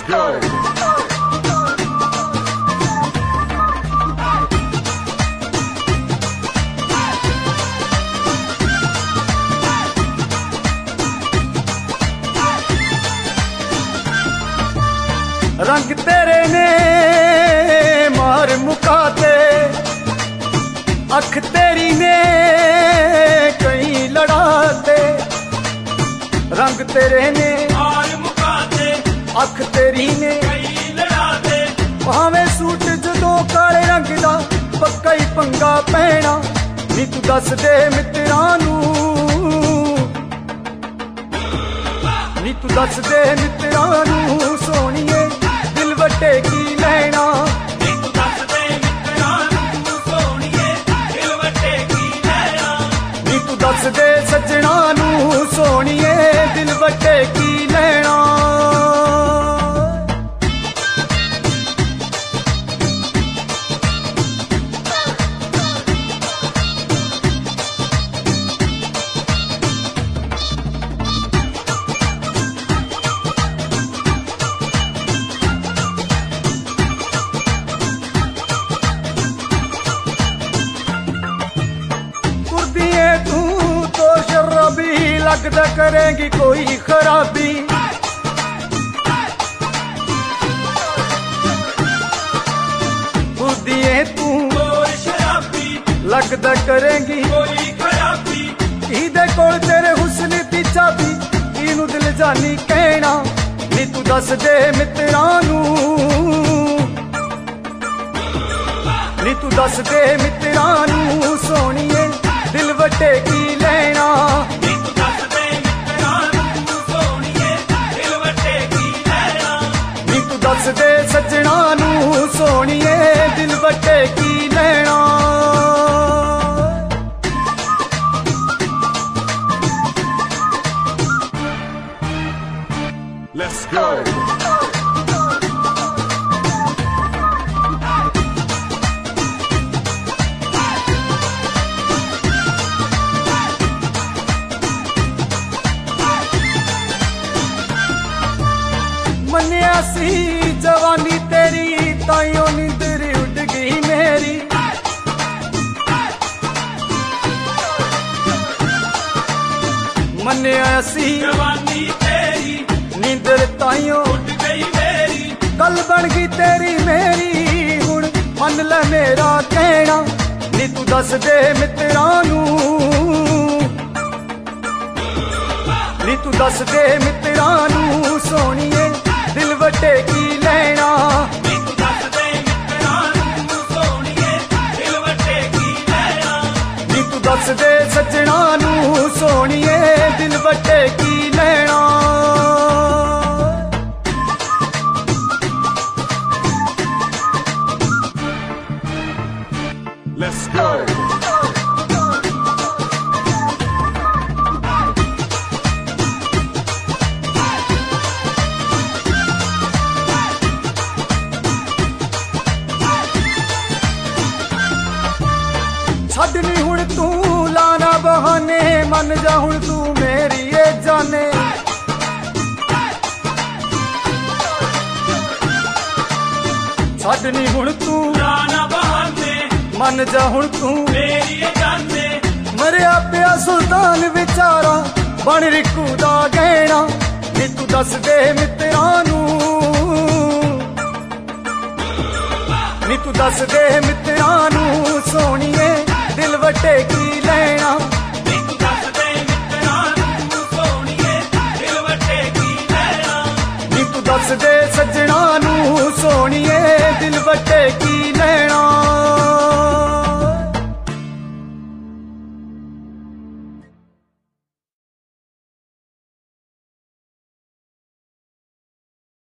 go. रंग तेरे ने मार मुकाते, अख तेरी ने कई लड़ाते। रंग तेरे ने मार मुकाते, अख तेरी ने कई लड़ाते। भावें सूट जदों काले रंग दा पक्का ही पंगा पैना। नी तू दस दे मित्रां नूं, नी तू दस दे मित्रां नूं सोहणीए दिल वटे की लैना। नी तू दस दे मित्रां नूं सोहणीए दिल वटे की लैना। नी तू दस दे सज्जणा नूं सोहणीए दिल वटे की लैना। लगदा करेंगी कोई खराबी, खुदिए तू कोई शराबी। लगदा करेंगी कोई खराबी। इहदे कोल तेरे हुस्न दी चाबी, इनू दिल जानी कहना। नी तू दस दे मित्रां नूं, नी तू दस दे मित्रां नूं सोहणीए दिल वटे की लैना। दस दे सज्जणा नूं सोहणीए दिल वटे की लैना। Let's go. मन्निया सी जवानी तेरी ताइयों नींदर उड़ गई मेरी। मन्निया सी जवानी तेरी नींदर ताइयों उड़ गई मेरी। कल बन गई तेरी मेरी, हुण मन ले मेरा कहना। नी तू दस दे मित्रां नूं, नी तू दस दे मित्रां नूं सोहणीए दिल वटे की लैना। नी तू दस दे मित्रां नूं सोहणीए दिल वटे की लैना। नी तू दस दे सज्जणा नूं सोहणीए दिल वटे की लैना। Let's go. छड्डनी हुण तू लाना बहाने, मन जा हुण तू मेरी ए जाने। छड्डनी हुण तू लाना बहाने, मन जा हुण तू मेरी ए जाने। मरिया पिया सुल्तान विचारा बन रिकू दा गहना। नी तू दस दे मित्रां नूं, नी तू दस दे मित्रां नूं सोहणीए दिल वटे की लैना।